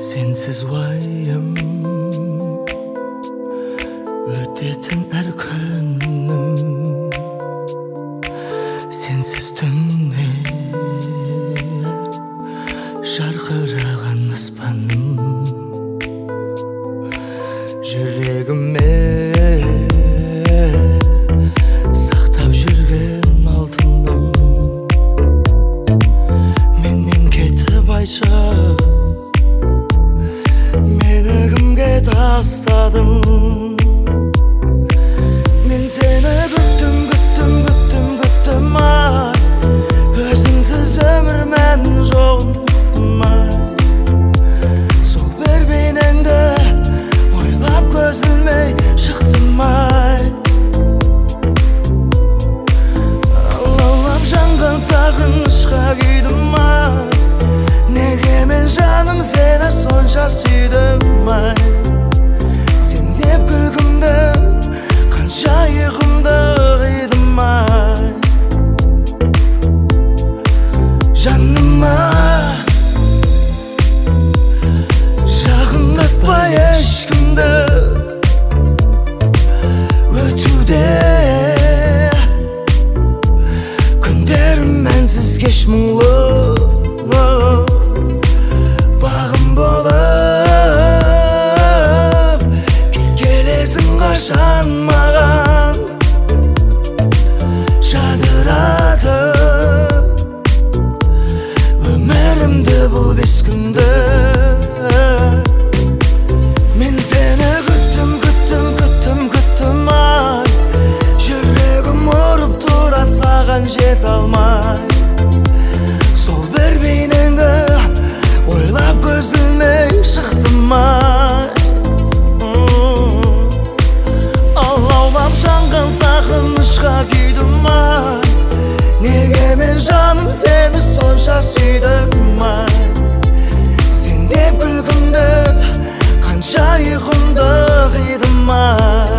Sensiz vayım ötetin her günüm, sensiz tünne şarkırağan aspanım. Yüreğime saqtab жүрген алтыным, menden ketip ayça meni kimge tastadың? Men seni күттім ay, өзіңсіз өмір мәнін жоғын ұқтым ay. Сол бір бейнеңді ойлап көз ілмей шықтым ay. Алаулап жанған сағынышқа күйдім ay. Неге мен жаным сені сонша сүйдім ay. Сен деп күлкімді қанша ұйқымды қидым ay. Жаныма жақындатпай ешкімді, өтуде күндерім мәнсіз кеш мұңлы. Бағым болып келесің қашан маған, жадыратып өмірімді бұл бес күнді. Мен сені күттім ay. Жүрегім ұрып тұрады саған жете алмай. Сол бір бейнеңді ойлап көз ілмей шықтым ay. Алаулап жанған сағынышқа күйдім ay. Неге мен жаным сені сонша сүйдім ay. Сен деп күлкімді қанша ұйқымды қидым ay.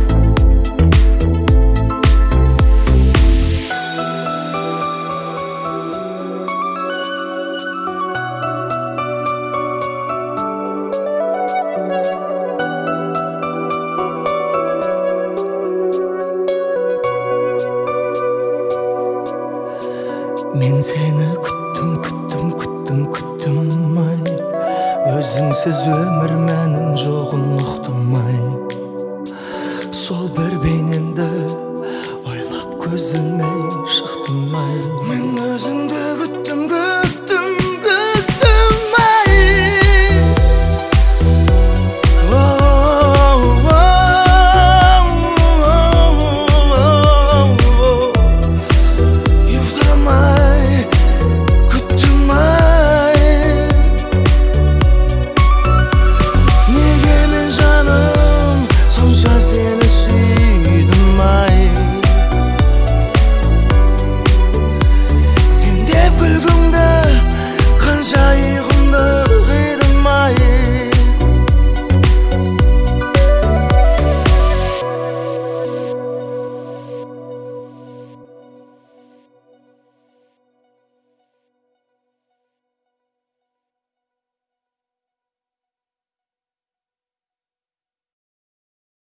Мен сені күттім ay. Өзіңсіз өмір мәнін жоғын ұқтым ay. Сол бір бейнеңді ойлап көз ілмей шықтым ay.